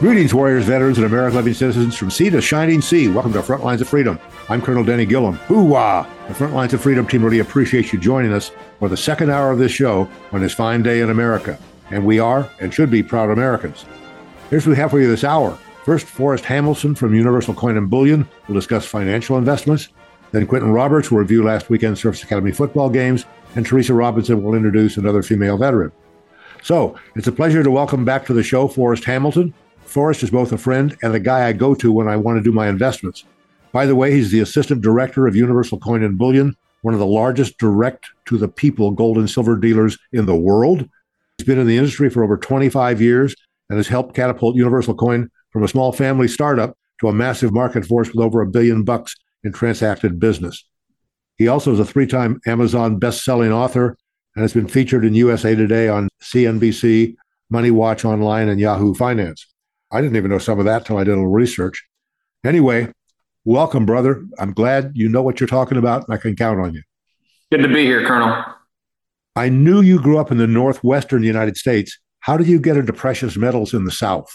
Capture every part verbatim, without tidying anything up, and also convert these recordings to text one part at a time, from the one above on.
Greetings, warriors, veterans, and American living citizens from sea to shining sea. Welcome to Front Lines of Freedom. I'm Colonel Denny Gillum. Hoo-wah! The Front Lines of Freedom team really appreciates you joining us for the second hour of this show on this fine day in America. And we are, and should be, proud Americans. Here's what we have for you this hour. First, Forrest Hamilton from Universal Coin and Bullion will discuss financial investments. Then Quentin Roberts will review last weekend's Service Academy football games. And Teresa Robinson will introduce another female veteran. So, it's a pleasure to welcome back to the show Forrest Hamilton. Forrest is both a friend and a guy I go to when I want to do my investments. By the way, he's the assistant director of Universal Coin and Bullion, one of the largest direct-to-the-people gold and silver dealers in the world. He's been in the industry for over twenty-five years and has helped catapult Universal Coin from a small family startup to a massive market force with over a billion bucks in transacted business. He also is a three-time Amazon best-selling author and has been featured in U S A Today on C N B C, Money Watch Online, and Yahoo Finance. I didn't even know some of that till I did a little research. Anyway, welcome, brother. I'm glad you know what you're talking about, and I can count on you. Good to be here, Colonel. I knew you grew up in the Northwestern United States. How did you get into precious metals in the South?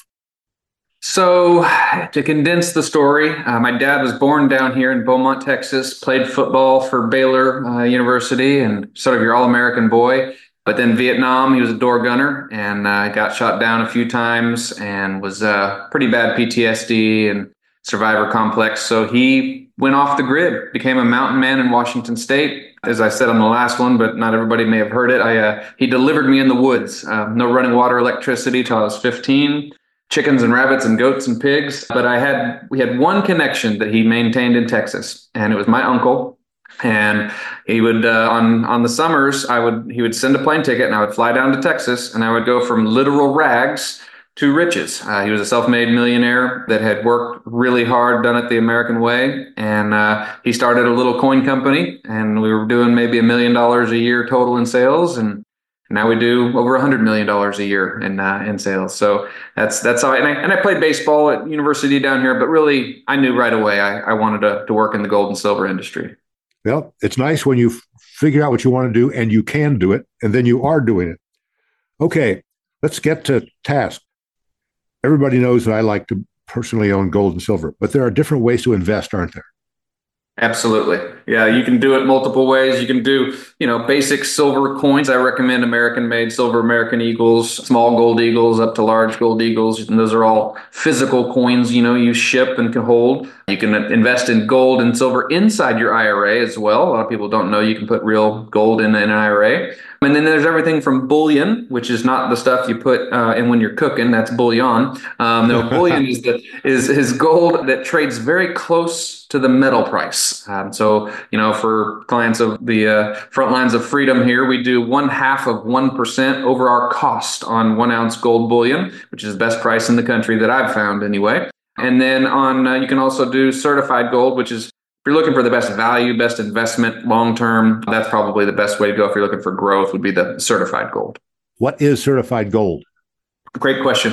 So, to condense the story, uh, my dad was born down here in Beaumont, Texas, played football for Baylor uh, University, and sort of your all-American boy. But then Vietnam, he was a door gunner and uh, got shot down a few times and was uh, pretty bad P T S D and survivor complex. So he went off the grid, became a mountain man in Washington State. As I said on the last one, but not everybody may have heard it, I uh, he delivered me in the woods. Uh, no running water, electricity till I was fifteen. Chickens and rabbits and goats and pigs. But I had we had one connection that he maintained in Texas, and it was my uncle. And he would, uh, on, on the summers, I would, he would send a plane ticket and I would fly down to Texas and I would go from literal rags to riches. Uh, he was a self-made millionaire that had worked really hard, done it the American way. And uh, he started a little coin company and we were doing maybe a million dollars a year total in sales. And now we do over a hundred million dollars a year in, uh, in sales. So that's, that's how I, and I, and I played baseball at university down here, but really I knew right away I, I wanted to, to work in the gold and silver industry. Well, it's nice when you f- figure out what you want to do and you can do it, and then you are doing it. Okay, let's get to task. Everybody knows that I like to personally own gold and silver, but there are different ways to invest, aren't there? Absolutely. Yeah, you can do it multiple ways. You can do, you know, basic silver coins. I recommend American-made silver American Eagles, small gold eagles up to large gold eagles. And those are all physical coins, you know, you ship and can hold. You can invest in gold and silver inside your I R A as well. A lot of people don't know you can put real gold in an I R A. And then there's everything from bullion, which is not the stuff you put uh, in when you're cooking. That's bouillon. Um, no, bullion is the is is gold that trades very close to the metal price. Um, so, you know, for clients of the uh, Front Lines of Freedom here, we do one half of one percent over our cost on one ounce gold bullion, which is the best price in the country that I've found anyway. And then on, uh, you can also do certified gold, which is, if you're looking for the best value, best investment, long-term, that's probably the best way to go. If you're looking for growth, would be the certified gold. What is certified gold? Great question.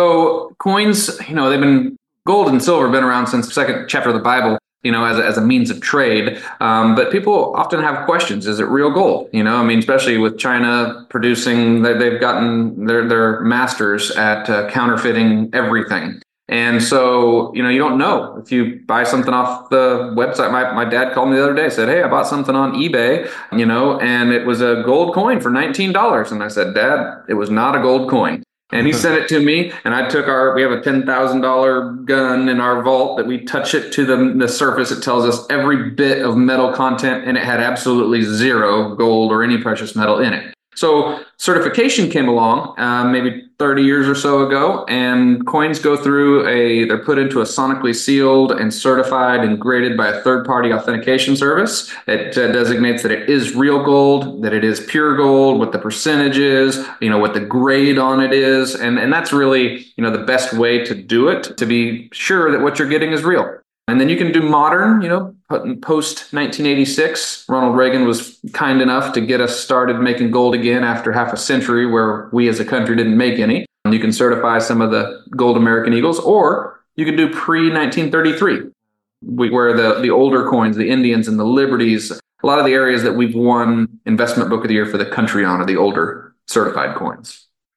So coins, you know, they've been, gold and silver have been around since the second chapter of the Bible, you know, as a, as a means of trade. Um, but people often have questions. Is it real gold? You know, I mean, especially with China producing, they, they've gotten, they're, they're masters at uh, counterfeiting everything. And so, you know, you don't know if you buy something off the website. My, my dad called me the other day, said, hey, I bought something on eBay, you know, and it was a gold coin for nineteen dollars. And I said, Dad, it was not a gold coin. And he sent it to me, and I took our, we have a ten thousand dollars gun in our vault that we touch it to the, the surface. It tells us every bit of metal content, and it had absolutely zero gold or any precious metal in it. So certification came along uh, maybe thirty years or so ago, and coins go through a, they're put into a sonically sealed and certified and graded by a third-party authentication service. It uh, designates that it is real gold, that it is pure gold, what the percentage is, you know, what the grade on it is. And, and that's really, you know, the best way to do it, to be sure that what you're getting is real. And then you can do modern, you know, post nineteen eighty-six. Ronald Reagan was kind enough to get us started making gold again after half a century where we as a country didn't make any. You can certify some of the gold American Eagles, or you can do pre nineteen thirty-three, where the, the older coins, the Indians and the Liberties, a lot of the areas that we've won Investment Book of the Year for the country on are the older certified coins.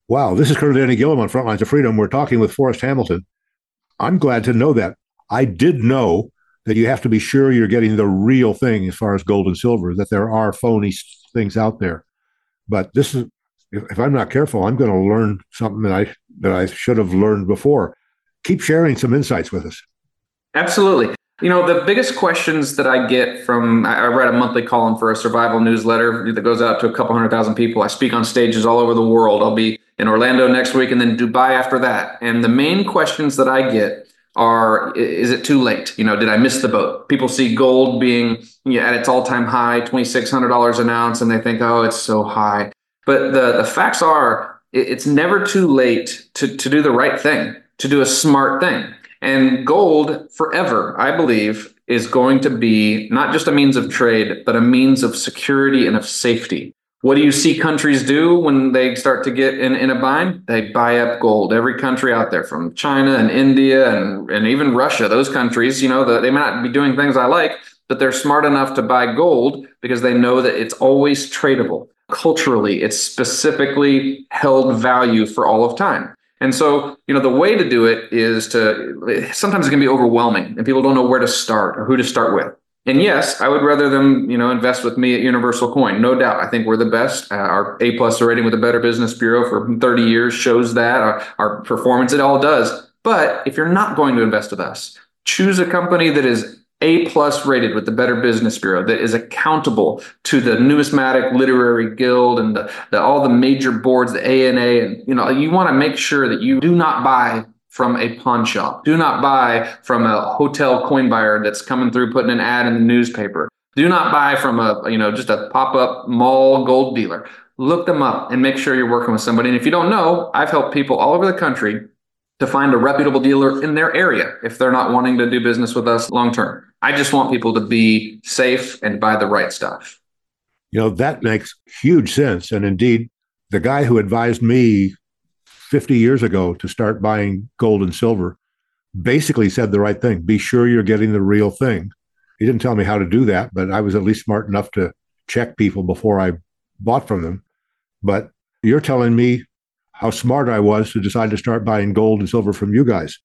Wow, this is Colonel Danny Gillum on Frontlines of Freedom. We're talking with Forrest Hamilton. I'm glad to know that. I did know that you have to be sure you're getting the real thing as far as gold and silver, that there are phony things out there. But this is, if I'm not careful, I'm going to learn something that I that I should have learned before. Keep sharing some insights with us. Absolutely. You know, the biggest questions that I get from, I write a monthly column for a survival newsletter that goes out to a couple hundred thousand people. I speak on stages all over the world. I'll be in Orlando next week and then Dubai after that. And the main questions that I get are, is it too late? You know, did I miss the boat? People see gold being, you know, at its all-time high, twenty-six hundred dollars an ounce, and they think, oh, it's so high. But the, the facts are, it's never too late to, to do the right thing, to do a smart thing. And gold forever, I believe, is going to be not just a means of trade, but a means of security and of safety. What do you see countries do when they start to get in, in a bind? They buy up gold. Every country out there, from China and India and, and even Russia, those countries, you know, the, they may not be doing things I like, but they're smart enough to buy gold because they know that it's always tradable. Culturally, it's specifically held value for all of time. And so, you know, the way to do it is to, sometimes it can be overwhelming and people don't know where to start or who to start with. And yes, I would rather them, you know, invest with me at Universal Coin. No doubt. I think we're the best. Uh, our A plus rating with the Better Business Bureau for thirty years shows that. Our, our performance, it all does. But if you're not going to invest with us, choose a company that is A plus rated with the Better Business Bureau, that is accountable to the Numismatic Literary Guild and the, the, all the major boards, the A N A. And, you know, you want to make sure that you do not buy from a pawn shop. Do not buy from a hotel coin buyer that's coming through putting an ad in the newspaper. Do not buy from a, you know, just a pop-up mall gold dealer. Look them up and make sure you're working with somebody. And if you don't know, I've helped people all over the country to find a reputable dealer in their area if they're not wanting to do business with us long term. I just want people to be safe and buy the right stuff. You know, that makes huge sense. And indeed, the guy who advised me fifty years ago to start buying gold and silver basically said the right thing. Be sure you're getting the real thing. He didn't tell me how to do that, but I was at least smart enough to check people before I bought from them. But you're telling me how smart I was to decide to start buying gold and silver from you guys.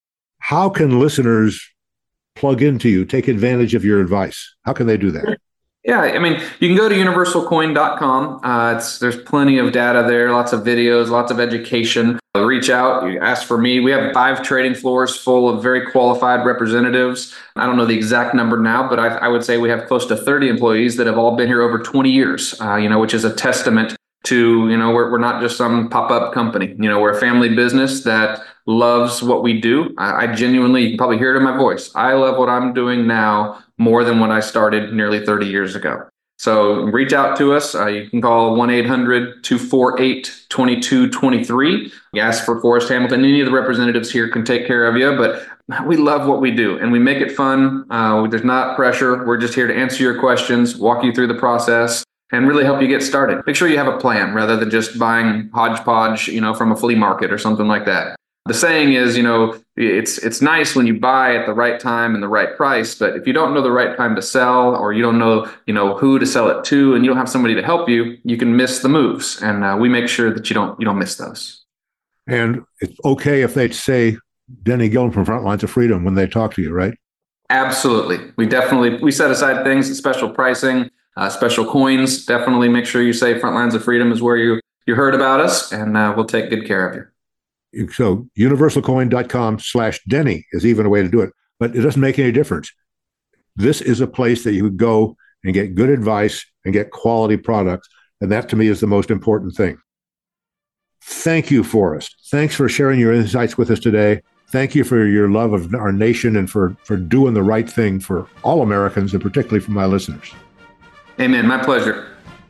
How can listeners plug into you, take advantage of your advice? How can they do that? Yeah, I mean, you can go to universal coin dot com. Uh, it's, there's plenty of data there, lots of videos, lots of education. Reach out, you ask for me. We have five trading floors full of very qualified representatives. I don't know the exact number now, but I, I would say we have close to thirty employees that have all been here over twenty years, uh, you know, which is a testament to, you know, we're, we're not just some pop-up company. You know, we're a family business that loves what we do. I, I genuinely, you can probably hear it in my voice. I love what I'm doing now more than when I started nearly thirty years ago. So reach out to us. Uh, you can call one eight hundred, two four eight, two two two three. You ask for Forrest Hamilton. Any of the representatives here can take care of you, but we love what we do and we make it fun. Uh, there's not pressure. We're just here to answer your questions, walk you through the process, and really help you get started. Make sure you have a plan rather than just buying hodgepodge, you know, from a flea market or something like that. The saying is, you know, it's it's nice when you buy at the right time and the right price, but if you don't know the right time to sell, or you don't know, you know, who to sell it to, and you don't have somebody to help you, you can miss the moves. And uh, we make sure that you don't you don't miss those. And it's okay if they say Denny Gillum from Frontlines of Freedom when they talk to you, right? Absolutely. We definitely we set aside things, special pricing, uh, special coins. Definitely make sure you say Frontlines of Freedom is where you you heard about us, and uh, we'll take good care of you. So universal coin dot com slash Denny is even a way to do it, but it doesn't make any difference. This is a place that you would go and get good advice and get quality products. And that to me is the most important thing. Thank you, Forrest. Thanks for sharing your insights with us today. Thank you for your love of our nation and for, for doing the right thing for all Americans and particularly for my listeners. Amen. My pleasure.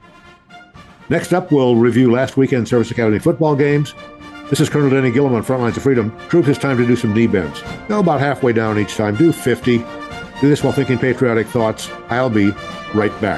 Next up, we'll review last weekend's Service Academy football games. This is Colonel Denny Gillum on Frontlines of Freedom. Troops, it's time to do some knee bends. Go about halfway down each time. Do fifty. Do this while thinking patriotic thoughts. I'll be right back.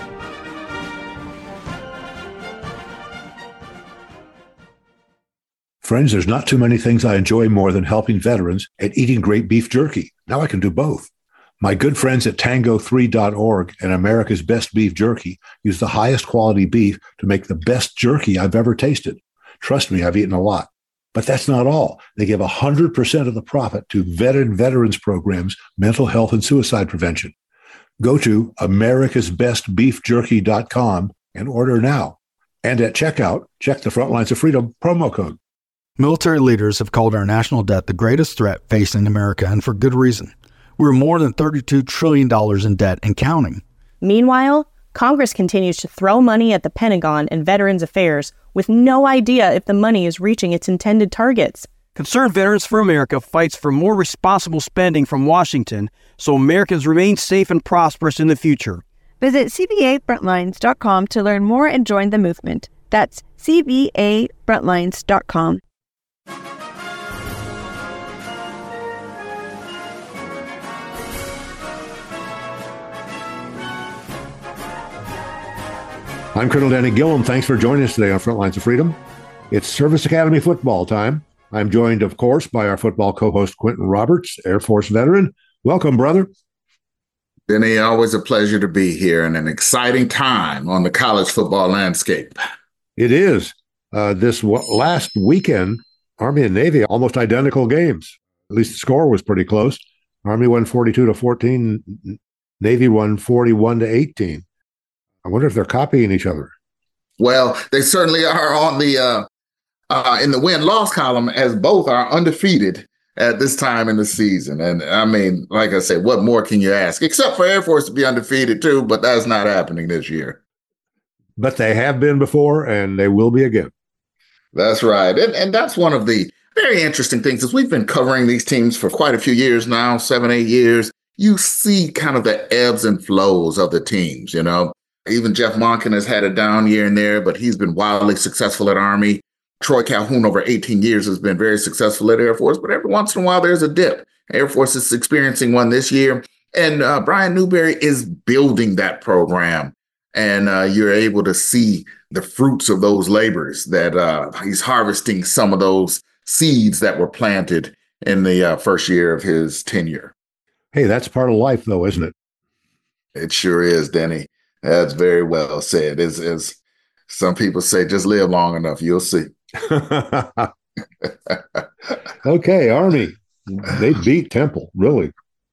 Friends, there's not too many things I enjoy more than helping veterans and eating great beef jerky. Now I can do both. My good friends at tango three dot org and America's Best Beef Jerky use the highest quality beef to make the best jerky I've ever tasted. Trust me, I've eaten a lot. But that's not all. They give one hundred percent of the profit to veteran veterans programs, mental health, and suicide prevention. Go to americas best beef jerky dot com and order now. And at checkout, check the Frontlines of Freedom promo code. Military leaders have called our national debt the greatest threat facing America, and for good reason. We're more than thirty-two trillion dollars in debt and counting. Meanwhile, Congress continues to throw money at the Pentagon and Veterans Affairs with no idea if the money is reaching its intended targets. Concerned Veterans for America fights for more responsible spending from Washington so Americans remain safe and prosperous in the future. Visit C B A frontlines dot com to learn more and join the movement. That's C B A frontlines dot com. I'm Colonel Danny Gillum. Thanks for joining us today on Frontlines of Freedom. It's Service Academy football time. I'm joined, of course, by our football co-host, Quentin Roberts, Air Force veteran. Welcome, brother. Denny, always a pleasure to be here and an exciting time on the college football landscape. It is. Uh, this w- last weekend, Army and Navy, almost identical games. At least the score was pretty close. Army won forty-two to fourteen. Navy won forty-one to eighteen. I wonder if they're copying each other. Well, they certainly are on the uh, uh, in the win-loss column, as both are undefeated at this time in the season. And I mean, like I said, what more can you ask? Except for Air Force to be undefeated too, but that's not happening this year. But they have been before, and they will be again. That's right. And, and that's one of the very interesting things is we've been covering these teams for quite a few years now, seven, eight years. You see kind of the ebbs and flows of the teams, you know. Even Jeff Monken has had a down year in there, but he's been wildly successful at Army. Troy Calhoun over eighteen years has been very successful at Air Force, but every once in a while there's a dip. Air Force is experiencing one this year, and uh, Brian Newberry is building that program, and uh, you're able to see the fruits of those labors that uh, he's harvesting some of those seeds that were planted in the uh, first year of his tenure. Hey, that's part of life, though, isn't it? It sure is, Denny. That's very well said. As, as some people say, just live long enough, you'll see. Okay, Army. They beat Temple, really.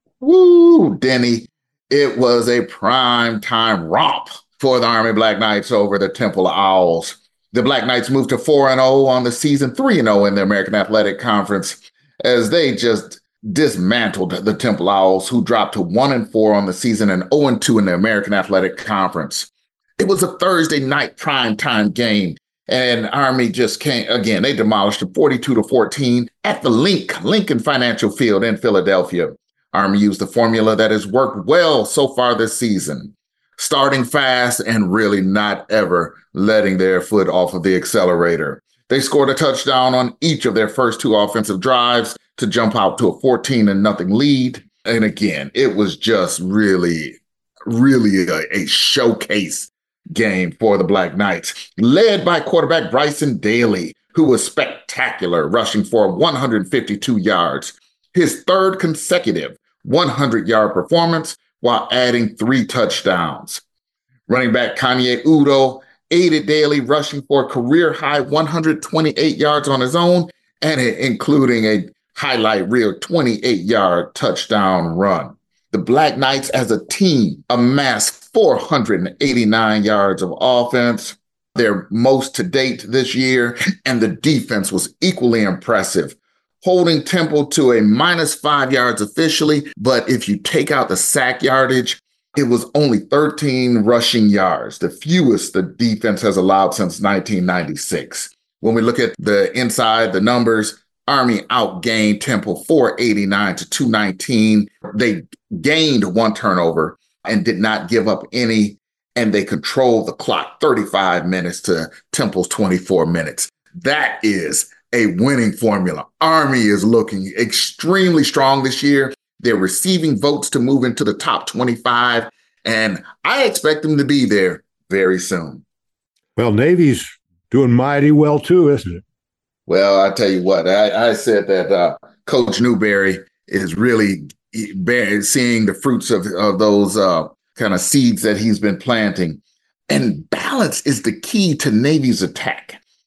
Woo, Denny. It was a prime time romp for the Army Black Knights over the Temple Owls. The Black Knights moved to four and oh on the season, three and oh in the American Athletic Conference, as they just dismantled the Temple Owls, who dropped to one and four on the season and oh and two in the American Athletic Conference. It was a Thursday night primetime game, and Army just came again. They demolished them forty-two to fourteen at the Link, Lincoln Financial Field in Philadelphia. Army used the formula that has worked well so far this season, starting fast and really not ever letting their foot off of the accelerator. They scored a touchdown on each of their first two offensive drives to jump out to a fourteen and nothing lead. And again, it was just really, really a, a showcase game for the Black Knights, led by quarterback Bryson Daly, who was spectacular, rushing for one hundred fifty-two yards, his third consecutive hundred-yard performance while adding three touchdowns. Running back Kanye Udo aided Daly, rushing for a career-high one hundred twenty-eight yards on his own, and including a highlight reel twenty-eight-yard touchdown run. The Black Knights as a team amassed four hundred eighty-nine yards of offense, their most to date this year, and the defense was equally impressive, holding Temple to a minus five yards officially, but if you take out the sack yardage, it was only thirteen rushing yards, the fewest the defense has allowed since nineteen ninety-six. When we look at the inside, the numbers, Army outgained Temple four eighty-nine to two nineteen. They gained one turnover and did not give up any, and they controlled the clock thirty-five minutes to Temple's twenty-four minutes. That is a winning formula. Army is looking extremely strong this year. They're receiving votes to move into the top twenty-five, and I expect them to be there very soon. Well, Navy's doing mighty well too, isn't it? Well, I tell you what, I, I said that uh, Coach Newberry is really seeing the fruits of, of those uh, kind of seeds that he's been planting. And balance is the key to Navy's attack.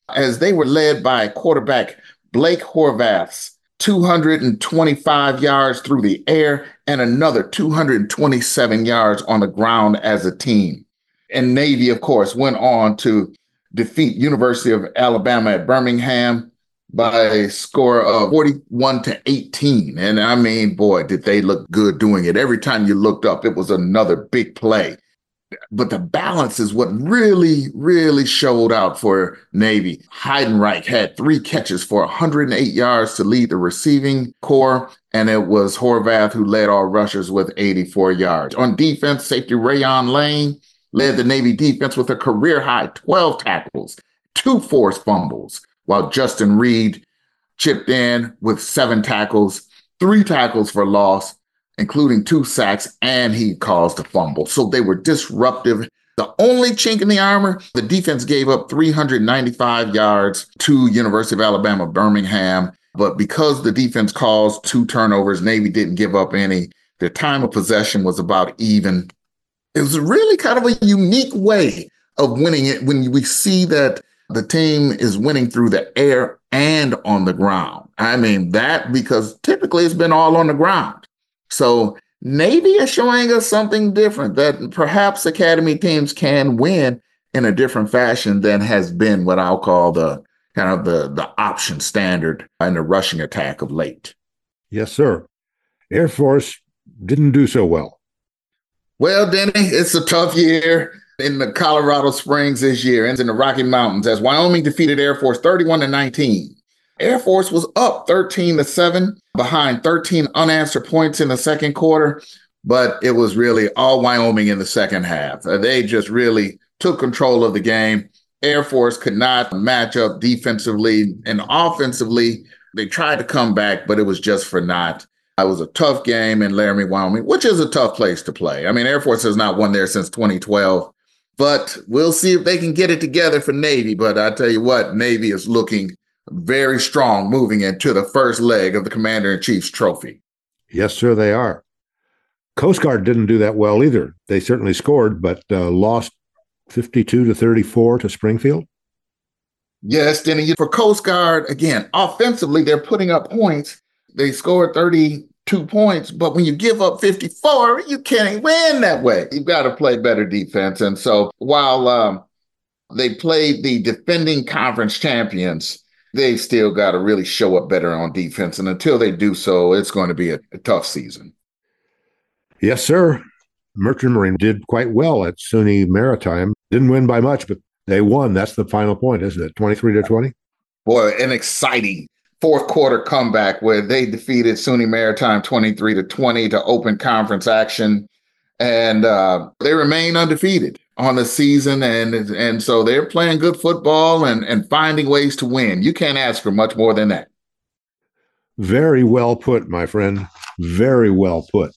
as they were led by quarterback Blake Horvath's two hundred twenty-five yards through the air and another two hundred twenty-seven yards on the ground as a team. And Navy, of course, went on to defeat University of Alabama at Birmingham by a score of forty-one to eighteen. And I mean, boy, did they look good doing it. Every time you looked up, it was another big play. But the balance is what really, really showed out for Navy. Heidenreich had three catches for one hundred eight yards to lead the receiving corps, and it was Horvath who led all rushers with eighty-four yards. On defense, safety Rayon Lane led the Navy defense with a career-high twelve tackles, two forced fumbles, while Justin Reed chipped in with seven tackles, three tackles for loss, including two sacks, and he caused a fumble. So they were disruptive. The only chink in the armor, the defense gave up three hundred ninety-five yards to University of Alabama, Birmingham. But because the defense caused two turnovers, Navy didn't give up any. Their time of possession was about even. It was really kind of a unique way of winning it when we see that the team is winning through the air and on the ground. I mean, that because typically it's been all on the ground. So Navy is showing us something different, that perhaps academy teams can win in a different fashion than has been what I'll call the kind of the, the option standard in the rushing attack of late. Yes, sir. Air Force didn't do so well. Well, Denny, it's a tough year in the Colorado Springs this year and in the Rocky Mountains as Wyoming defeated Air Force thirty-one to nineteen. Air Force was up thirteen to seven behind thirteen unanswered points in the second quarter, but it was really all Wyoming in the second half. They just really took control of the game. Air Force could not match up defensively, and offensively, they tried to come back, but it was just for naught. It was a tough game in Laramie, Wyoming, which is a tough place to play. I mean, Air Force has not won there since twenty twelve, but we'll see if they can get it together for Navy. But I tell you what, Navy is looking very strong moving into the first leg of the Commander-in-Chief's trophy. Yes, sir, they are. Coast Guard didn't do that well either. They certainly scored, but uh, lost fifty-two to thirty-four to Springfield. Yes, Denny, for Coast Guard, again, offensively, they're putting up points. They scored thirty-two points, but when you give up fifty-four, you can't win that way. You've got to play better defense. And so while um, they played the defending conference champions, they still got to really show up better on defense. And until they do so, it's going to be a, a tough season. Yes, sir. Merchant Marine did quite well at SUNY Maritime. Didn't win by much, but they won. That's the final point, isn't it? twenty-three to twenty? Boy, an exciting fourth quarter comeback where they defeated SUNY Maritime twenty-three to twenty to open conference action. And uh, they remain undefeated on the season. And, and so they're playing good football and, and finding ways to win. You can't ask for much more than that. Very well put, my friend. Very well put.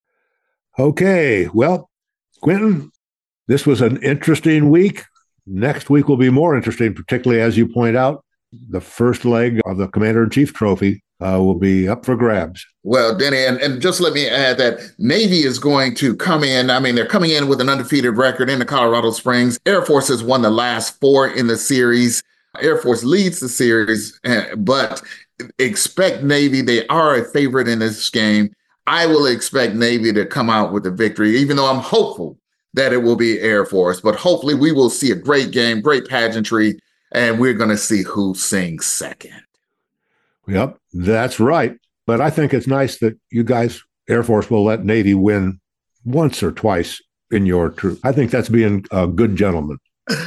Okay. Well, Quentin, this was an interesting week. Next week will be more interesting, particularly as you point out, the first leg of the Commander-in-Chief Trophy uh, will be up for grabs. Well, Denny, and, and just let me add that Navy is going to come in. I mean, they're coming in with an undefeated record in the Colorado Springs. Air Force has won the last four in the series. Air Force leads the series, but expect Navy. They are a favorite in this game. I will expect Navy to come out with a victory, even though I'm hopeful that it will be Air Force. But hopefully we will see a great game, great pageantry, and we're going to see who sings second. Yep, that's right. But I think it's nice that you guys, Air Force, will let Navy win once or twice in your troop. I think that's being a good gentleman.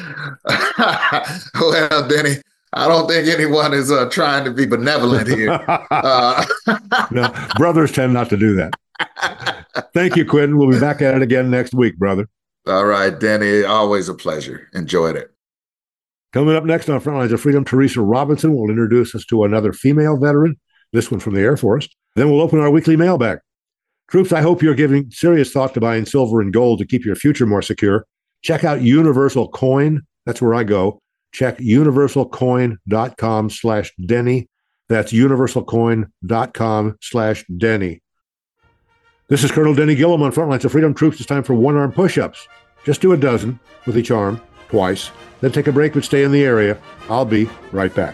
Well, Denny, I don't think anyone is uh, trying to be benevolent here. Uh, no, brothers tend not to do that. Thank you, Quentin. We'll be back at it again next week, brother. All right, Denny, always a pleasure. Enjoyed it. Coming up next on Frontlines of Freedom, Teresa Robinson will introduce us to another female veteran, this one from the Air Force. Then we'll open our weekly mailbag. Troops, I hope you're giving serious thought to buying silver and gold to keep your future more secure. Check out Universal Coin. That's where I go. Check universalcoin.com slash Denny. That's universalcoin.com slash Denny. This is Colonel Denny Gillum on Frontlines of Freedom. Troops, it's time for one-arm push-ups. Just do a dozen with each arm. twice, then take a break but stay in the area. I'll be right back.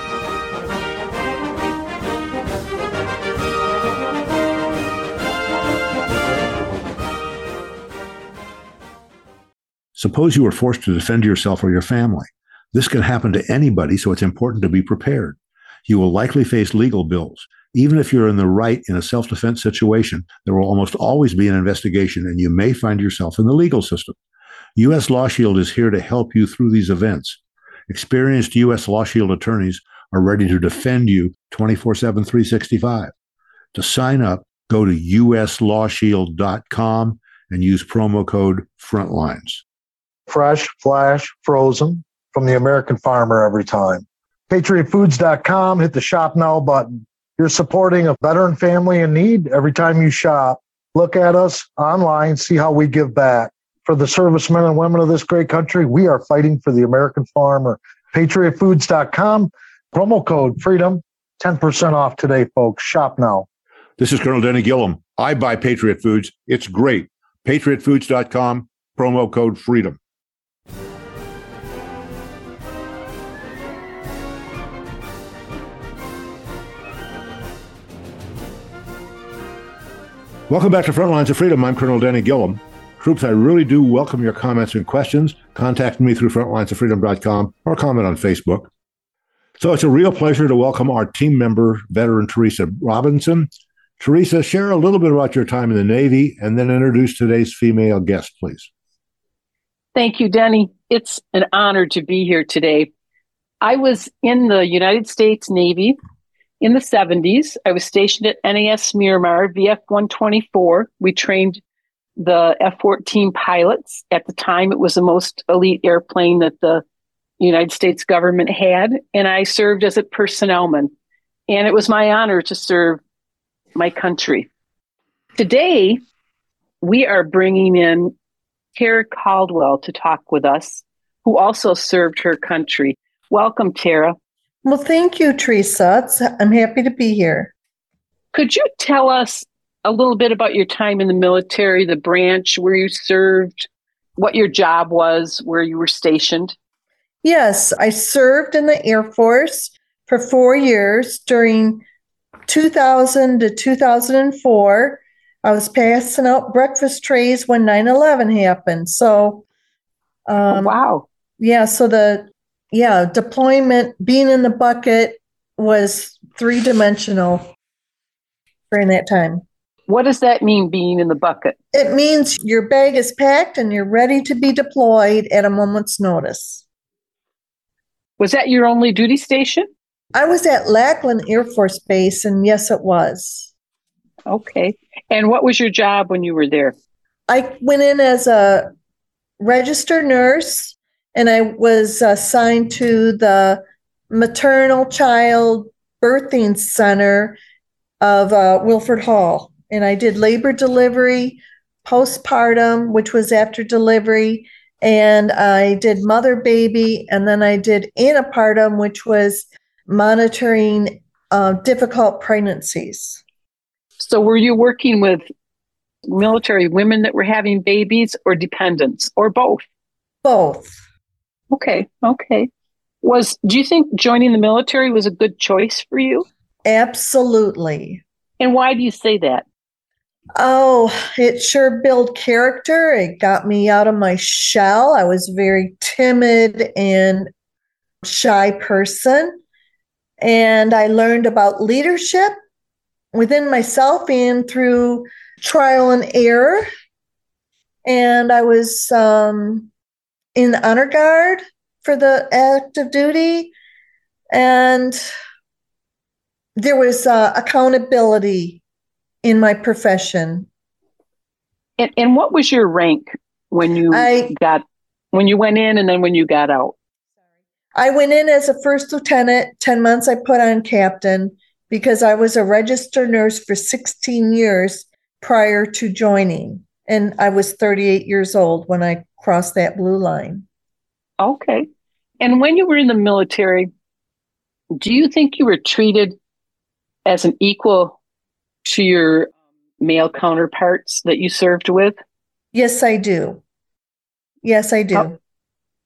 Suppose you are forced to defend yourself or your family. This can happen to anybody, so it's important to be prepared. You will likely face legal bills. Even if you're in the right in a self-defense situation, there will almost always be an investigation, and you may find yourself in the legal system. U S Law Shield is here to help you through these events. Experienced U S Law Shield attorneys are ready to defend you twenty-four seven, three sixty-five. To sign up, go to U S law shield dot com and use promo code FRONTLINES. Fresh, flash, frozen, from the American farmer every time. Patriot Foods dot com, hit the Shop Now button. You're supporting a veteran family in need every time you shop. Look at us online, see how we give back. For the servicemen and women of this great country, we are fighting for the American farmer. Patriot Foods dot com, promo code FREEDOM, ten percent off today, folks. Shop now. This is Colonel Denny Gillum. I buy Patriot Foods. It's great. Patriot Foods dot com, promo code FREEDOM. Welcome back to Frontlines of Freedom. I'm Colonel Denny Gillum. Troops, I really do welcome your comments and questions. Contact me through frontlines of freedom dot com or comment on Facebook. So it's a real pleasure to welcome our team member, veteran Teresa Robinson. Teresa, share a little bit about your time in the Navy and then introduce today's female guest, please. Thank you, Denny. It's an honor to be here today. I was in the United States Navy in the seventies. I was stationed at N A S Miramar, V F one twenty-four. We trained the F fourteen pilots. At the time, it was the most elite airplane that the United States government had, and I served as a personnelman. And it was my honor to serve my country. Today, we are bringing in Tara Caldwell to talk with us, who also served her country. Welcome, Tara. Well, thank you, Teresa. It's, I'm happy to be here. Could you tell us a little bit about your time in the military, the branch where you served, what your job was, where you were stationed? Yes, I served in the Air Force for four years. During two thousand to two thousand four, I was passing out breakfast trays when nine eleven happened. So, um, oh, wow. Yeah, so the Yeah, deployment, being in the bucket was three-dimensional during that time. What does that mean, being in the bucket? It means your bag is packed and you're ready to be deployed at a moment's notice. Was that your only duty station? I was at Lackland Air Force Base, and yes, it was. Okay. And what was your job when you were there? I went in as a registered nurse, and I was assigned to the maternal child birthing center of uh, Wilford Hall. And I did labor delivery, postpartum, which was after delivery, and I did mother baby, and then I did antepartum, which was monitoring uh, difficult pregnancies. So were you working with military women that were having babies, or dependents, or both? Both. Okay, okay. Was do you think joining the military was a good choice for you? Absolutely. And why do you say that? Oh, it sure built character. It got me out of my shell. I was a very timid and shy person. And I learned about leadership within myself and through trial and error. And I was um, in the honor guard for the active duty. And there was uh, accountability in my profession. And, and what was your rank when you I, got when you went in and then when you got out? I went in as a first lieutenant. ten months I put on captain because I was a registered nurse for sixteen years prior to joining. And I was thirty-eight years old when I crossed that blue line. Okay. And when you were in the military, do you think you were treated as an equal to your male counterparts that you served with? Yes, I do. Yes, I do. How,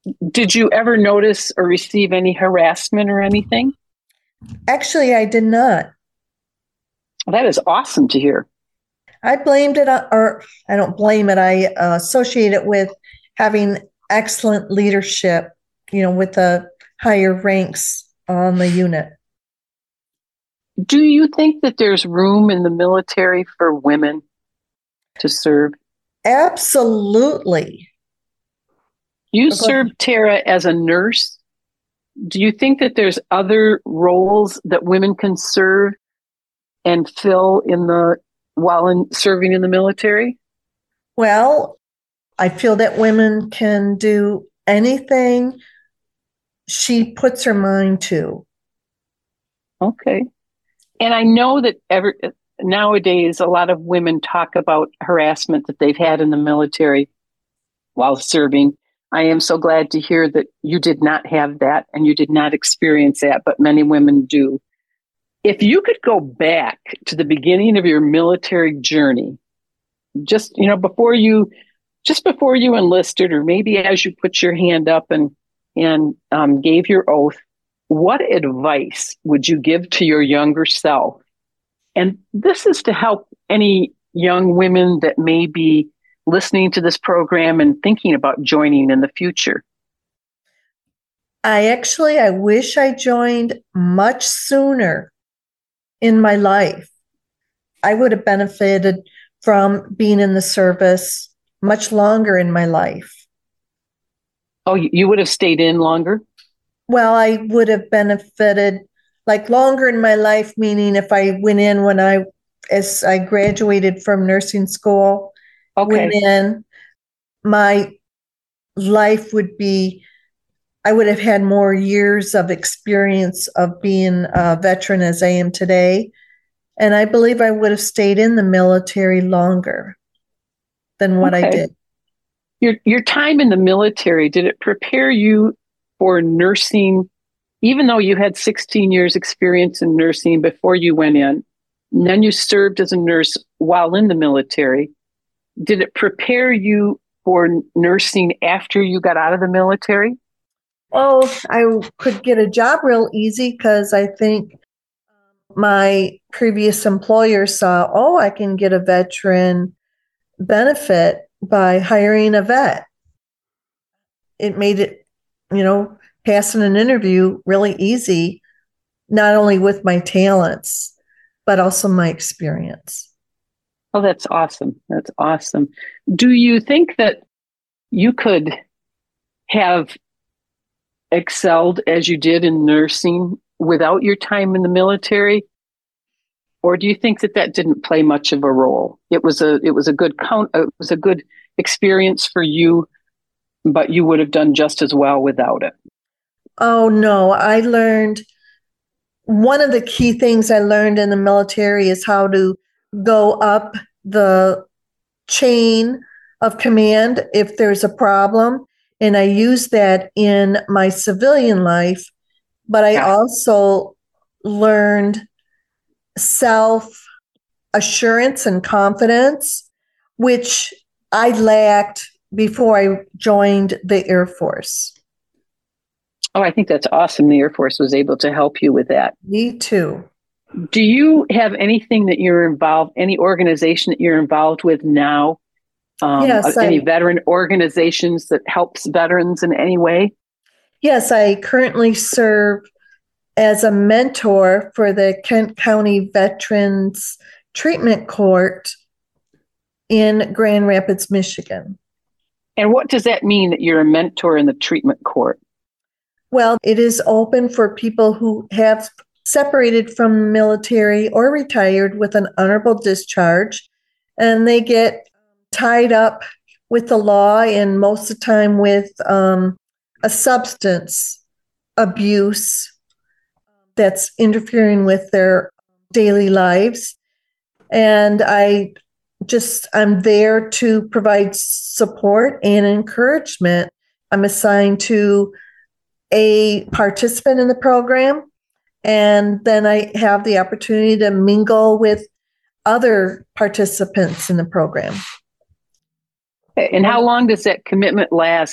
Did you ever notice or receive any harassment or anything? Actually, I did not. That is awesome to hear. I blamed it on, or I don't blame it. I uh, associate it with having excellent leadership, you know, with the higher ranks on the unit. Do you think that there's room in the military for women to serve? Absolutely. You Okay. served, Tara, as a nurse. Do you think that there's other roles that women can serve and fill in the while in serving in the military? Well, I feel that women can do anything she puts her mind to. Okay. And I know that every, nowadays a lot of women talk about harassment that they've had in the military while serving. I am so glad to hear that you did not have that and you did not experience that, but many women do. If you could go back to the beginning of your military journey, just, you know, before you, just before you enlisted, or maybe as you put your hand up and, and um, gave your oath, what advice would you give to your younger self? And this is to help any young women that may be listening to this program and thinking about joining in the future. I actually, I wish I joined much sooner in my life. I would have benefited from being in the service much longer in my life. Oh, you would have stayed in longer? Well, I would have benefited like longer in my life, meaning if I went in when I, as I graduated from nursing school, okay. went in, my life would be, I would have had more years of experience of being a veteran as I am today. And I believe I would have stayed in the military longer than what okay. I did. Your your time in the military, did it prepare you for nursing, even though you had sixteen years experience in nursing before you went in, and then you served as a nurse while in the military? Did it prepare you for nursing after you got out of the military? Oh, I could get a job real easy because I think my previous employer saw, oh, I can get a veteran benefit by hiring a vet. It made it, you know, passing an interview really easy, not only with my talents, but also my experience. Oh, that's awesome. That's awesome. Do you think that you could have excelled as you did in nursing without your time in the military? Or do you think that that didn't play much of a role? It was a it was a good count it was a good experience for you, but you would have done just as well without it. Oh no, I learned one of the key things I learned in the military is how to go up the chain of command if there's a problem. And I use that in my civilian life, but I also learned self-assurance and confidence, which I lacked before I joined the Air Force. Oh, I think that's awesome. The Air Force was able to help you with that. Me too. Do you have anything that you're involved, any organization that you're involved with now? Um, yes, any I, veteran organizations that helps veterans in any way? Yes, I currently serve as a mentor for the Kent County Veterans Treatment Court in Grand Rapids, Michigan. And what does that mean that you're a mentor in the treatment court? Well, it is open for people who have separated from the military or retired with an honorable discharge, and they get tied up with the law and most of the time with um, a substance abuse that's interfering with their daily lives. And I just, I'm there to provide support and encouragement. I'm assigned to a participant in the program, and then I have the opportunity to mingle with other participants in the program. And how long does that commitment last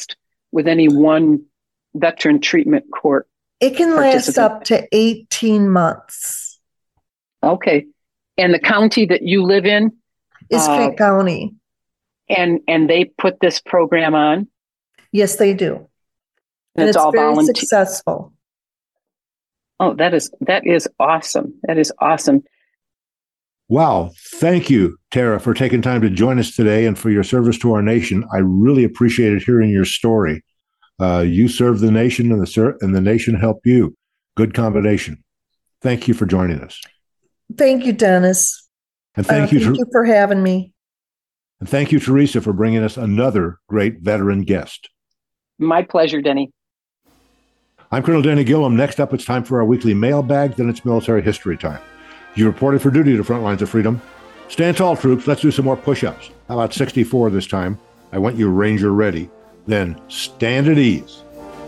with any one veteran treatment court? It can last up to eighteen months. Okay. And the county that you live in? Is uh, Kent County. And and they put this program on? Yes, they do. And, and it's, it's all very volunteer. successful. Oh, that is that is awesome. That is awesome. Wow. Thank you, Tara, for taking time to join us today and for your service to our nation. I really appreciated hearing your story. Uh, you serve the nation and the, ser- and the nation helped you. Good combination. Thank you for joining us. Thank you, Dennis. And thank, uh, you, thank Ter- you for having me. And thank you, Teresa, for bringing us another great veteran guest. My pleasure, Denny. I'm Colonel Denny Gillum. Next up, it's time for our weekly mailbag. Then it's military history time. You reported for duty to Front Lines of Freedom. Stand tall, troops. Let's do some more push-ups. How about sixty-four this time? I want you Ranger ready. Then stand at ease.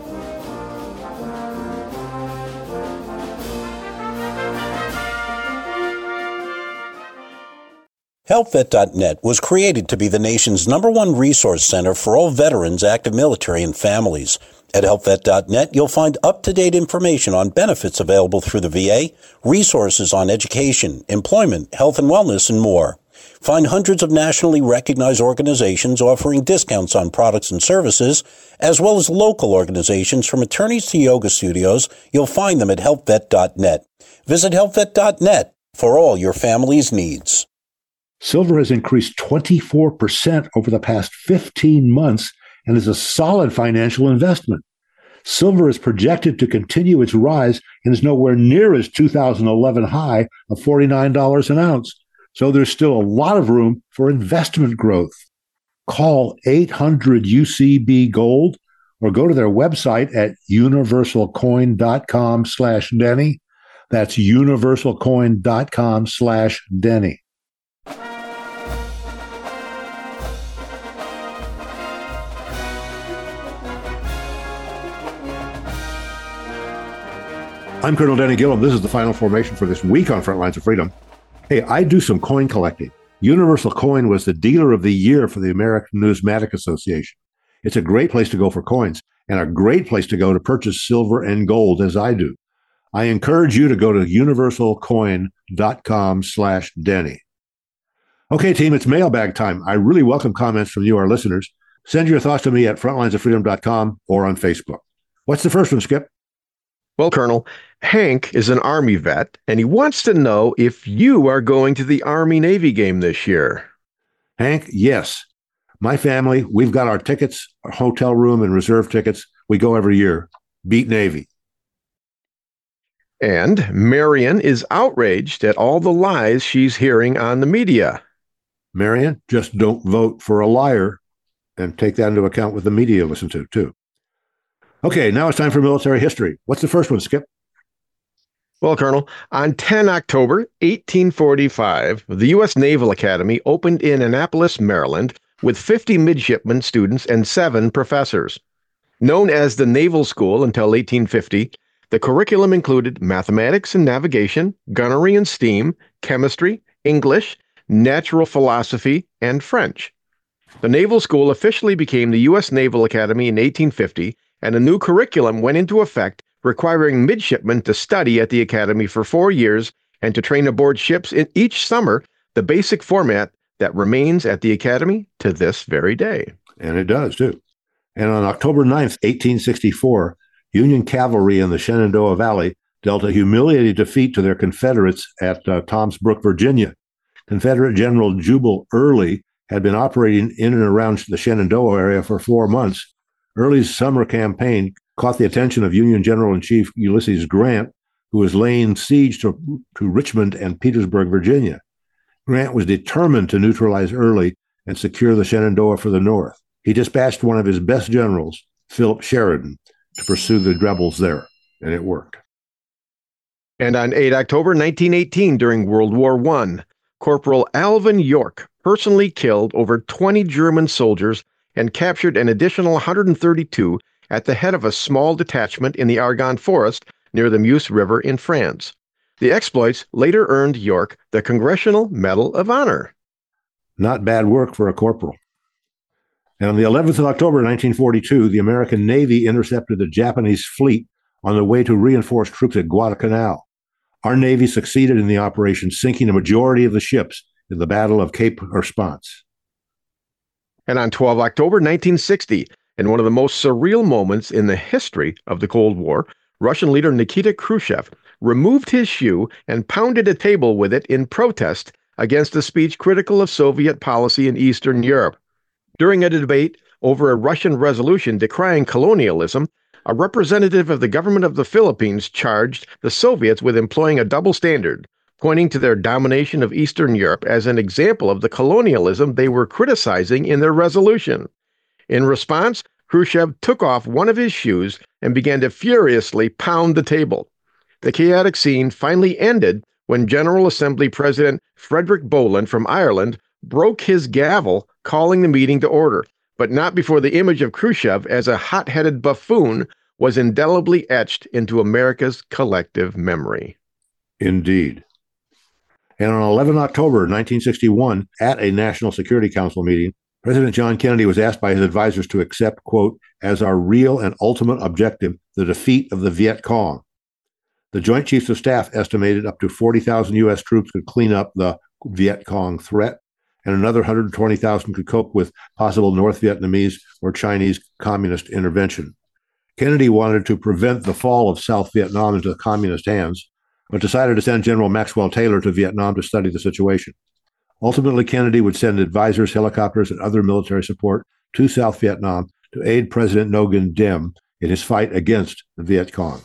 Help Vet dot net was created to be the nation's number one resource center for all veterans, active military, and families. At Help Vet dot net, you'll find up-to-date information on benefits available through the V A, resources on education, employment, health and wellness, and more. Find hundreds of nationally recognized organizations offering discounts on products and services, as well as local organizations from attorneys to yoga studios. You'll find them at Help Vet dot net. Visit Help Vet dot net for all your family's needs. Silver has increased twenty-four percent over the past fifteen months and is a solid financial investment. Silver is projected to continue its rise and is nowhere near its two thousand eleven high of forty-nine dollars an ounce. So there's still a lot of room for investment growth. Call eight hundred U C B Gold or go to their website at universalcoin.com slash Denny. That's universalcoin.com slash Denny. I'm Colonel Denny Gillum. This is the final formation for this week on Front Lines of Freedom. Hey, I do some coin collecting. Universal Coin was the dealer of the year for the American Numismatic Association. It's a great place to go for coins and a great place to go to purchase silver and gold, as I do. I encourage you to go to universalcoin.com slash Denny. Okay, team, it's mailbag time. I really welcome comments from you, our listeners. Send your thoughts to me at frontlines of freedom dot com or on Facebook. What's the first one, Skip? Well, Colonel, Hank is an Army vet, and he wants to know if you are going to the Army-Navy game this year. Hank, yes. My family, we've got our tickets, our hotel room and reserve tickets. We go every year. Beat Navy. And Marion is outraged at all the lies she's hearing on the media. Marion, just don't vote for a liar, and take that into account with the media listen to, too. Okay, now it's time for military history. What's the first one, Skip? Well, Colonel, on the tenth of October, eighteen forty-five, the U S Naval Academy opened in Annapolis, Maryland, with fifty midshipmen students and seven professors. Known as the Naval School until eighteen fifty, the curriculum included mathematics and navigation, gunnery and steam, chemistry, English, natural philosophy, and French. The Naval School officially became the U S Naval Academy in eighteen fifty, and a new curriculum went into effect requiring midshipmen to study at the academy for four years and to train aboard ships in each summer, the basic format that remains at the academy to this very day. And it does, too. And on October ninth, eighteen sixty-four, Union cavalry in the Shenandoah Valley dealt a humiliating defeat to their Confederates at uh, Toms Brook, Virginia. Confederate General Jubal Early had been operating in and around the Shenandoah area for four months. Early's summer campaign caught the attention of Union General-in-Chief Ulysses Grant, who was laying siege to, to Richmond and Petersburg, Virginia. Grant was determined to neutralize Early and secure the Shenandoah for the North. He dispatched one of his best generals, Philip Sheridan, to pursue the rebels there, and it worked. And on the eighth of October, nineteen eighteen, during World War One, Corporal Alvin York personally killed over twenty German soldiers and captured an additional one hundred thirty-two at the head of a small detachment in the Argonne Forest near the Meuse River in France. The exploits later earned York the Congressional Medal of Honor. Not bad work for a corporal. And on the eleventh of October, nineteen forty-two, the American Navy intercepted the Japanese fleet on the way to reinforce troops at Guadalcanal. Our Navy succeeded in the operation, sinking a majority of the ships in the Battle of Cape Herspance. And on the twelfth of October, nineteen sixty, in one of the most surreal moments in the history of the Cold War, Russian leader Nikita Khrushchev removed his shoe and pounded a table with it in protest against a speech critical of Soviet policy in Eastern Europe. During a debate over a Russian resolution decrying colonialism, a representative of the government of the Philippines charged the Soviets with employing a double standard, pointing to their domination of Eastern Europe as an example of the colonialism they were criticizing in their resolution. In response, Khrushchev took off one of his shoes and began to furiously pound the table. The chaotic scene finally ended when General Assembly President Frederick Boland from Ireland broke his gavel, calling the meeting to order, but not before the image of Khrushchev as a hot-headed buffoon was indelibly etched into America's collective memory. Indeed. And on the eleventh of October, nineteen sixty-one, at a National Security Council meeting, President John Kennedy was asked by his advisors to accept, quote, as our real and ultimate objective, the defeat of the Viet Cong. The Joint Chiefs of Staff estimated up to forty thousand U S troops could clean up the Viet Cong threat, and another one hundred twenty thousand could cope with possible North Vietnamese or Chinese communist intervention. Kennedy wanted to prevent the fall of South Vietnam into communist hands, but decided to send General Maxwell Taylor to Vietnam to study the situation. Ultimately, Kennedy would send advisors, helicopters, and other military support to South Vietnam to aid President Ngoc Diem in his fight against the Viet Cong.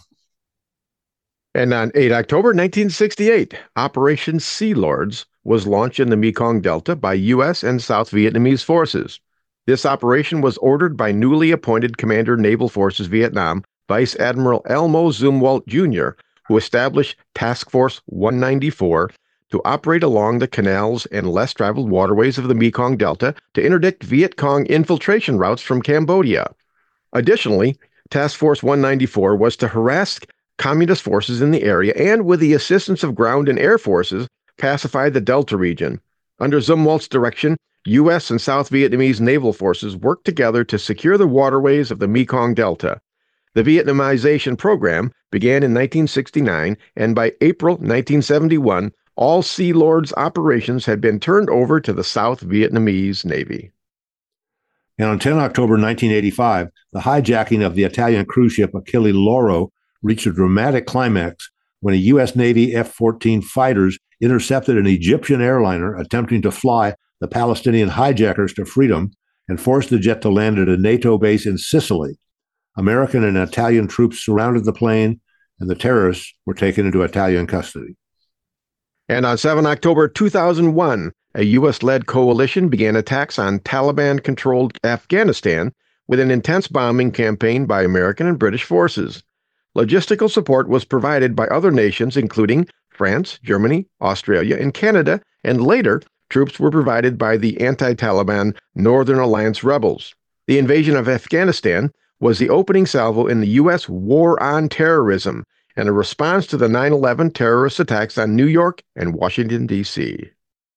And on the eighth of October, nineteen sixty-eight, Operation Sea Lords was launched in the Mekong Delta by U S and South Vietnamese forces. This operation was ordered by newly appointed Commander Naval Forces Vietnam, Vice Admiral Elmo Zumwalt Junior, who established Task Force one ninety-four to operate along the canals and less traveled waterways of the Mekong Delta to interdict Viet Cong infiltration routes from Cambodia. Additionally, Task Force one ninety-four was to harass communist forces in the area and, with the assistance of ground and air forces, pacify the Delta region. Under Zumwalt's direction, U S and South Vietnamese naval forces worked together to secure the waterways of the Mekong Delta. The Vietnamization program began in nineteen sixty-nine, and by April nineteen seventy-one, all Sea Lords operations had been turned over to the South Vietnamese Navy. And on the tenth of October nineteen eighty-five, the hijacking of the Italian cruise ship Achille Lauro reached a dramatic climax when a U S Navy F fourteen fighters intercepted an Egyptian airliner attempting to fly the Palestinian hijackers to freedom and forced the jet to land at a NATO base in Sicily. American and Italian troops surrounded the plane, and the terrorists were taken into Italian custody. And on the seventh of October two thousand one, a U S-led coalition began attacks on Taliban-controlled Afghanistan with an intense bombing campaign by American and British forces. Logistical support was provided by other nations, including France, Germany, Australia, and Canada, and later, troops were provided by the anti-Taliban Northern Alliance rebels. The invasion of Afghanistan was the opening salvo in the U S war on terrorism and a response to the nine eleven terrorist attacks on New York and Washington, D C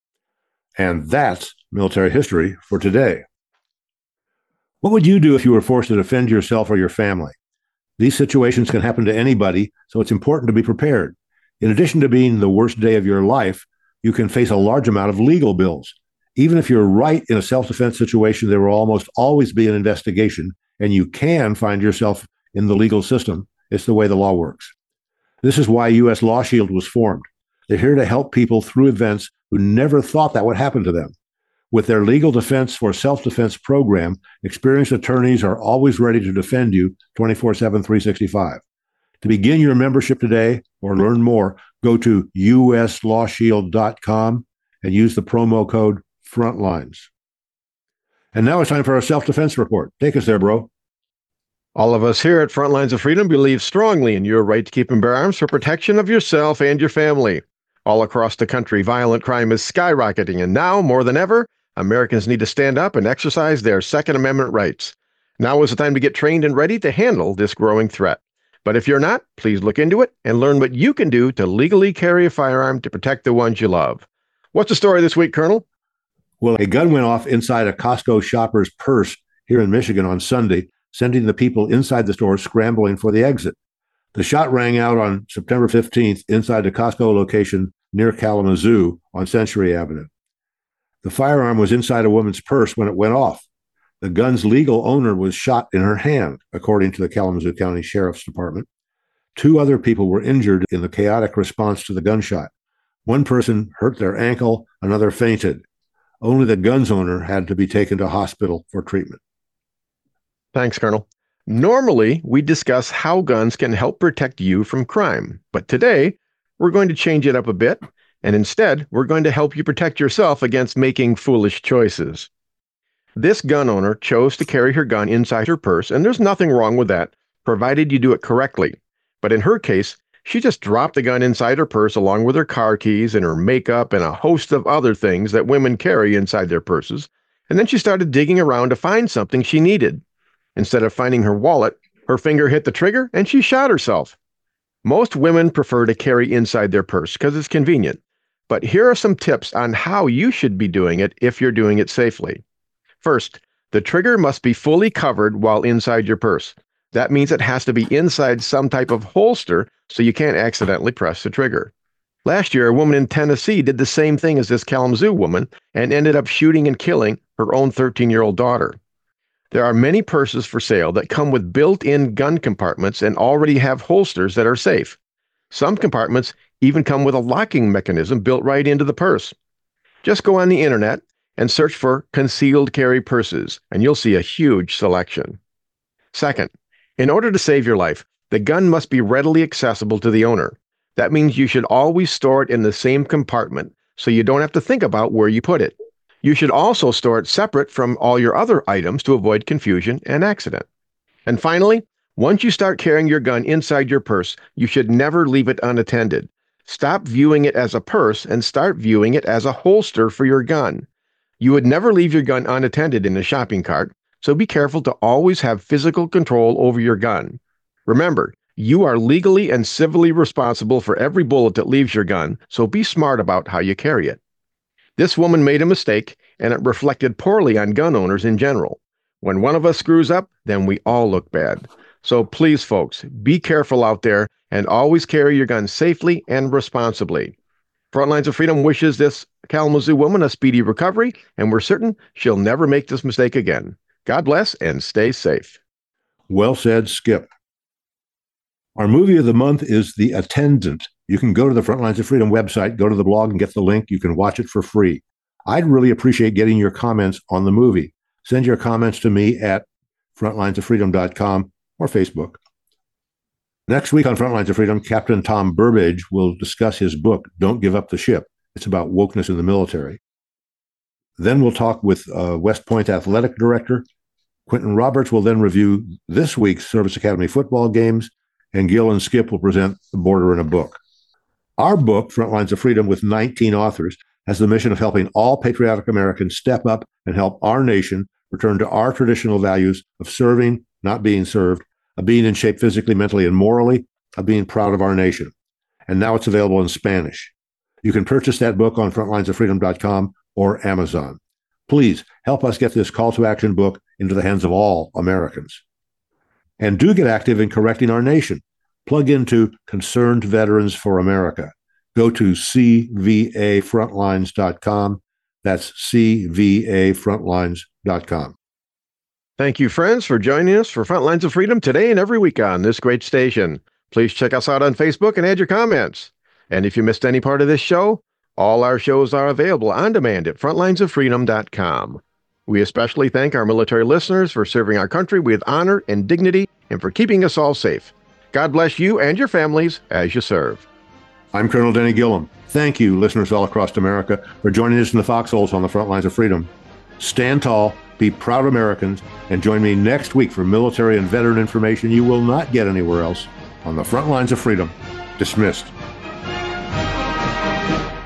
And that's military history for today. What would you do if you were forced to defend yourself or your family? These situations can happen to anybody, so it's important to be prepared. In addition to being the worst day of your life, you can face a large amount of legal bills. Even if you're right in a self-defense situation, there will almost always be an investigation, and you can find yourself in the legal system. It's the way the law works. This is why U S Law Shield was formed. They're here to help people through events who never thought that would happen to them. With their Legal Defense for Self-Defense program, experienced attorneys are always ready to defend you twenty-four seven, three sixty-five. To begin your membership today or learn more, go to U S law shield dot com and use the promo code FRONTLINES. And now it's time for our self-defense report. Take us there, bro. All of us here at Frontlines of Freedom believe strongly in your right to keep and bear arms for protection of yourself and your family. All across the country, violent crime is skyrocketing, and now, more than ever, Americans need to stand up and exercise their Second Amendment rights. Now is the time to get trained and ready to handle this growing threat. But if you're not, please look into it and learn what you can do to legally carry a firearm to protect the ones you love. What's the story this week, Colonel? Well, a gun went off inside a Costco shopper's purse here in Michigan on Sunday, sending the people inside the store scrambling for the exit. The shot rang out on September fifteenth inside a Costco location near Kalamazoo on Century Avenue. The firearm was inside a woman's purse when it went off. The gun's legal owner was shot in her hand, according to the Kalamazoo County Sheriff's Department. Two other people were injured in the chaotic response to the gunshot. One person hurt their ankle, another fainted. Only the gun's owner had to be taken to hospital for treatment. Thanks, Colonel. Normally, we discuss how guns can help protect you from crime, but today, we're going to change it up a bit, and instead, we're going to help you protect yourself against making foolish choices. This gun owner chose to carry her gun inside her purse, and there's nothing wrong with that, provided you do it correctly. But in her case, she just dropped the gun inside her purse along with her car keys and her makeup and a host of other things that women carry inside their purses, and then she started digging around to find something she needed. Instead of finding her wallet, her finger hit the trigger and she shot herself. Most women prefer to carry inside their purse because it's convenient. But here are some tips on how you should be doing it if you're doing it safely. First, the trigger must be fully covered while inside your purse. That means it has to be inside some type of holster so you can't accidentally press the trigger. Last year, a woman in Tennessee did the same thing as this Kalamazoo woman and ended up shooting and killing her own thirteen-year-old daughter. There are many purses for sale that come with built-in gun compartments and already have holsters that are safe. Some compartments even come with a locking mechanism built right into the purse. Just go on the internet and search for concealed carry purses, and you'll see a huge selection. Second, in order to save your life, the gun must be readily accessible to the owner. That means you should always store it in the same compartment so you don't have to think about where you put it. You should also store it separate from all your other items to avoid confusion and accident. And finally, once you start carrying your gun inside your purse, you should never leave it unattended. Stop viewing it as a purse and start viewing it as a holster for your gun. You would never leave your gun unattended in a shopping cart, so be careful to always have physical control over your gun. Remember, you are legally and civilly responsible for every bullet that leaves your gun, so be smart about how you carry it. This woman made a mistake, and it reflected poorly on gun owners in general. When one of us screws up, then we all look bad. So please, folks, be careful out there and always carry your gun safely and responsibly. Frontlines of Freedom wishes this Kalamazoo woman a speedy recovery, and we're certain she'll never make this mistake again. God bless and stay safe. Well said, Skip. Our movie of the month is The Attendant. You can go to the Frontlines of Freedom website, go to the blog and get the link. You can watch it for free. I'd really appreciate getting your comments on the movie. Send your comments to me at frontlines of freedom dot com or Facebook. Next week on Frontlines of Freedom, Captain Tom Burbage will discuss his book, Don't Give Up the Ship. It's about wokeness in the military. Then we'll talk with uh, West Point Athletic Director. Quentin Roberts will then review this week's Service Academy football games, and Gil and Skip will present The Border in a Book. Our book, Frontlines of Freedom, with nineteen authors, has the mission of helping all patriotic Americans step up and help our nation return to our traditional values of serving, not being served, of being in shape physically, mentally, and morally, of being proud of our nation. And now it's available in Spanish. You can purchase that book on frontlines of freedom dot com or Amazon. Please help us get this call to action book into the hands of all Americans. And do get active in correcting our nation. Plug into Concerned Veterans for America. Go to c v a frontlines dot com. That's c v a frontlines dot com. Thank you, friends, for joining us for Frontlines of Freedom today and every week on this great station. Please check us out on Facebook and add your comments. And if you missed any part of this show, all our shows are available on demand at frontlines of freedom dot com. We especially thank our military listeners for serving our country with honor and dignity and for keeping us all safe. God bless you and your families as you serve. I'm Colonel Denny Gillum. Thank you, listeners all across America, for joining us in the foxholes on the front lines of freedom. Stand tall, be proud Americans, and join me next week for military and veteran information you will not get anywhere else on the front lines of freedom. Dismissed.